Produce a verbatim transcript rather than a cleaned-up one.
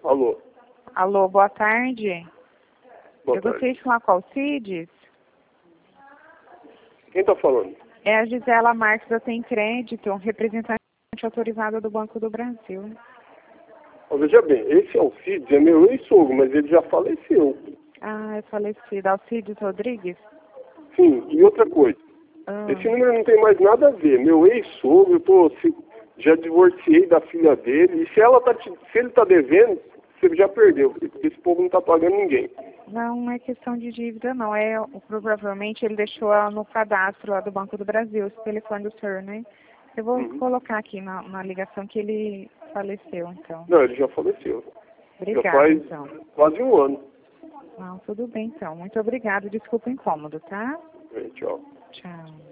Alô. Alô, boa tarde. Boa Eu tarde. gostaria de falar com o Alcides. Quem está falando? É a Gisela Marques da Tem Crédito, representante autorizada do Banco do Brasil. Ó, veja bem, esse Alcides é meu ex-sogro, mas ele já faleceu. Ah, é falecido. Alcides Rodrigues? Sim, e outra coisa. Ah, Esse número não tem mais nada a ver. Meu ex-sogro, eu tô, se, já divorciei da filha dele. E se, ela tá, te- se ele está devendo, você já perdeu. Porque esse povo não está pagando ninguém. não, não é questão de dívida, não. É, provavelmente ele deixou ela no cadastro lá do Banco do Brasil, esse telefone do senhor, né? Eu vou Uhum. colocar aqui na, na ligação que ele faleceu, então. Não, ele já faleceu. já Obrigada, faz então. quase um ano. Não, tudo bem, então. Muito obrigada. Desculpa o incômodo, tá? É, tchau. Tchau.